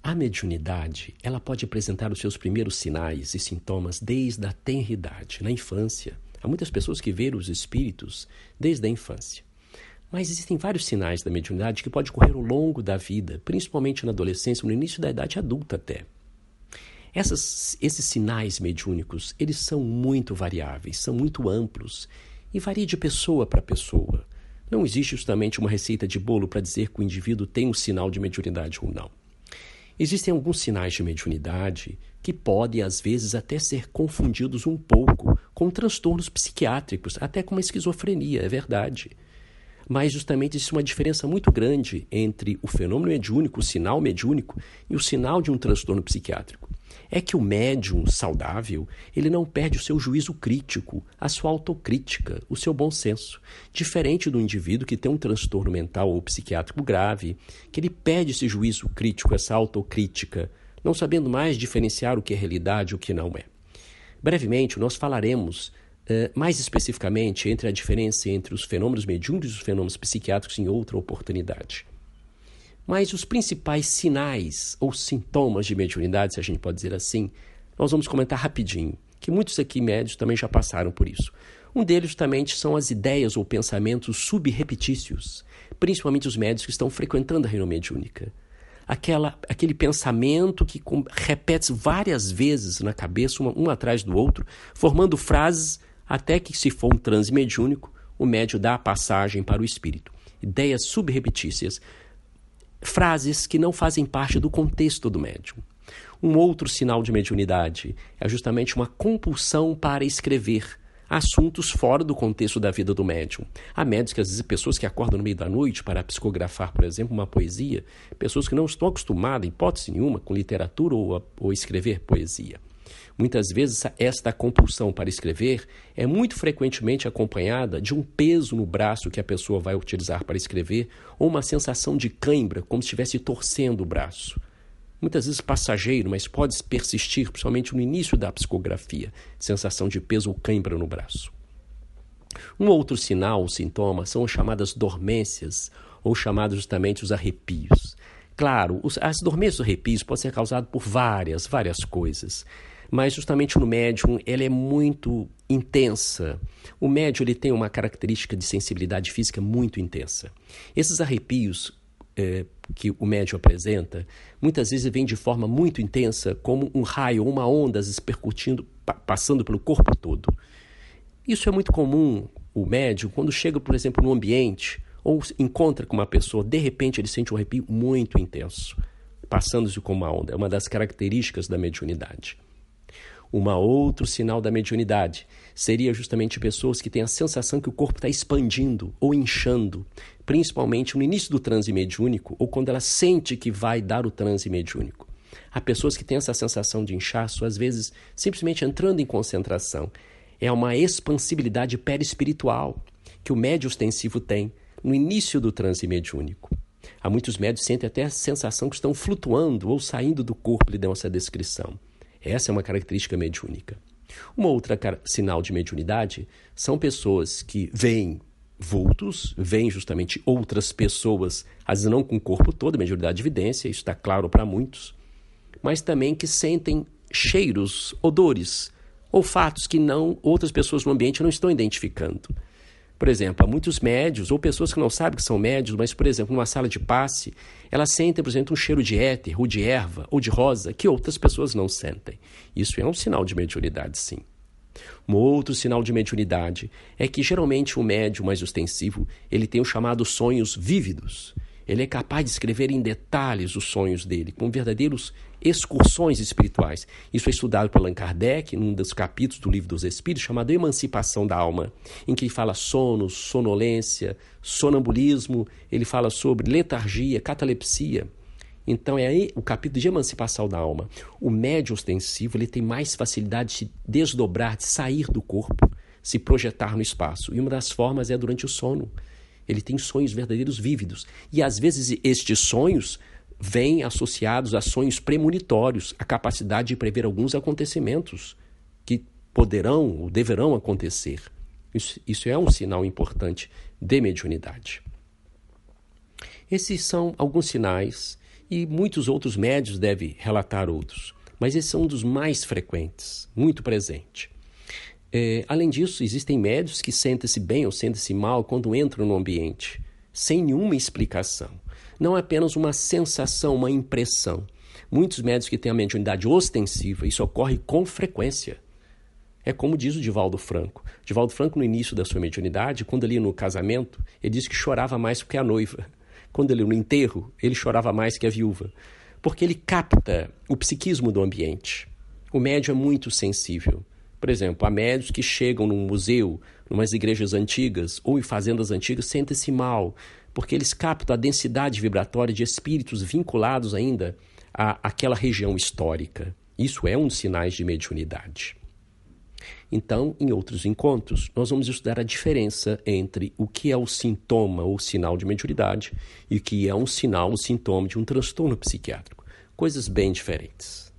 A mediunidade, ela pode apresentar os seus primeiros sinais e sintomas desde a tenridade, na infância. Há muitas pessoas que veem os espíritos desde a infância. Mas existem vários sinais da mediunidade que podem ocorrer ao longo da vida, principalmente na adolescência, no início da idade adulta até. Esses sinais mediúnicos, eles são muito variáveis, são muito amplos e varia de pessoa para pessoa. Não existe justamente uma receita de bolo para dizer que o indivíduo tem um sinal de mediunidade ou não. Existem alguns sinais de mediunidade que podem, às vezes, até ser confundidos um pouco com transtornos psiquiátricos, até com uma esquizofrenia, é verdade. Mas, justamente, existe uma diferença muito grande entre o fenômeno mediúnico, o sinal mediúnico, e o sinal de um transtorno psiquiátrico. É que o médium saudável, ele não perde o seu juízo crítico, a sua autocrítica, o seu bom senso. Diferente do indivíduo que tem um transtorno mental ou psiquiátrico grave, que ele perde esse juízo crítico, essa autocrítica, não sabendo mais diferenciar o que é realidade e o que não é. Brevemente, nós falaremos mais especificamente entre a diferença entre os fenômenos mediúnicos e os fenômenos psiquiátricos em outra oportunidade. Mas os principais sinais ou sintomas de mediunidade, se a gente pode dizer assim, nós vamos comentar rapidinho, que muitos aqui médios também já passaram por isso. Um deles justamente são as ideias ou pensamentos subrepetícios, principalmente os médios que estão frequentando a reunião mediúnica. Aquele pensamento que repete várias vezes na cabeça, um atrás do outro, formando frases até que, se for um transe mediúnico, o médium dá a passagem para o espírito. Ideias subrepetícias, frases que não fazem parte do contexto do médium. Um outro sinal de mediunidade é justamente uma compulsão para escrever assuntos fora do contexto da vida do médium. Há médiums que, às vezes, pessoas que acordam no meio da noite para psicografar, por exemplo, uma poesia, pessoas que não estão acostumadas, em hipótese nenhuma, com literatura ou escrever poesia. Muitas vezes, esta compulsão para escrever é muito frequentemente acompanhada de um peso no braço que a pessoa vai utilizar para escrever ou uma sensação de cãibra, como se estivesse torcendo o braço. Muitas vezes passageiro, mas pode persistir, principalmente no início da psicografia, sensação de peso ou cãibra no braço. Um outro sinal, ou sintoma, são as chamadas dormências, ou chamados justamente os arrepios. Claro, as dormências ou arrepios podem ser causados por várias coisas. Mas justamente no médium ela é muito intensa. O médium ele tem uma característica de sensibilidade física muito intensa. Esses arrepios que o médium apresenta, muitas vezes vêm de forma muito intensa, como um raio ou uma onda percutindo, passando pelo corpo todo. Isso é muito comum, o médium, quando chega, por exemplo, num ambiente ou encontra com uma pessoa, de repente ele sente um arrepio muito intenso, passando-se como uma onda. É uma das características da mediunidade. Outro sinal da mediunidade seria justamente pessoas que têm a sensação que o corpo está expandindo ou inchando, principalmente no início do transe mediúnico ou quando ela sente que vai dar o transe mediúnico. Há pessoas que têm essa sensação de inchaço, às vezes simplesmente entrando em concentração. É uma expansibilidade perispiritual que o médium ostensivo tem no início do transe mediúnico. Há muitos médios que sentem até a sensação que estão flutuando ou saindo do corpo, lhe dão essa descrição. Essa é uma característica mediúnica. Uma outra sinal de mediunidade são pessoas que veem vultos, veem justamente outras pessoas, às vezes não com o corpo todo, mediunidade de evidência, isso está claro para muitos, mas também que sentem cheiros, odores, olfatos que outras pessoas no ambiente não estão identificando. Por exemplo, há muitos médios, ou pessoas que não sabem que são médios, mas, por exemplo, numa sala de passe, elas sentem, por exemplo, um cheiro de éter, ou de erva, ou de rosa, que outras pessoas não sentem. Isso é um sinal de mediunidade, sim. Um outro sinal de mediunidade é que, geralmente, o médium mais ostensivo, ele tem os chamados sonhos vívidos. Ele é capaz de escrever em detalhes os sonhos dele, com verdadeiros excursões espirituais. Isso é estudado por Allan Kardec, num dos capítulos do Livro dos Espíritos, chamado Emancipação da Alma, em que ele fala sono, sonolência, sonambulismo, ele fala sobre letargia, catalepsia. Então é aí o capítulo de Emancipação da Alma. O médium ostensivo ele tem mais facilidade de desdobrar, de sair do corpo, se projetar no espaço. E uma das formas é durante o sono. Ele tem sonhos verdadeiros vívidos. E às vezes estes sonhos vêm associados a sonhos premonitórios, a capacidade de prever alguns acontecimentos que poderão ou deverão acontecer. Isso é um sinal importante de mediunidade. Esses são alguns sinais E muitos outros médios devem relatar outros. Mas esse é um dos mais frequentes, muito presente. Além disso, existem médios que sentem-se bem ou sentem-se mal quando entram no ambiente, sem nenhuma explicação. Não é apenas uma sensação, uma impressão. Muitos médios que têm a mediunidade ostensiva, isso ocorre com frequência. É como diz o Divaldo Franco. Divaldo Franco, no início da sua mediunidade, quando ele ia no casamento, ele disse que chorava mais que a noiva. Quando ele ia no enterro, ele chorava mais que a viúva. Porque ele capta o psiquismo do ambiente. O médium é muito sensível. Por exemplo, há médios que chegam num museu, numas igrejas antigas ou em fazendas antigas, sentem-se mal, porque eles captam a densidade vibratória de espíritos vinculados ainda àquela região histórica. Isso é um dos sinais de mediunidade. Então, em outros encontros, nós vamos estudar a diferença entre o que é o sintoma ou sinal de mediunidade e o que é um sinal ou sintoma de um transtorno psiquiátrico. Coisas bem diferentes.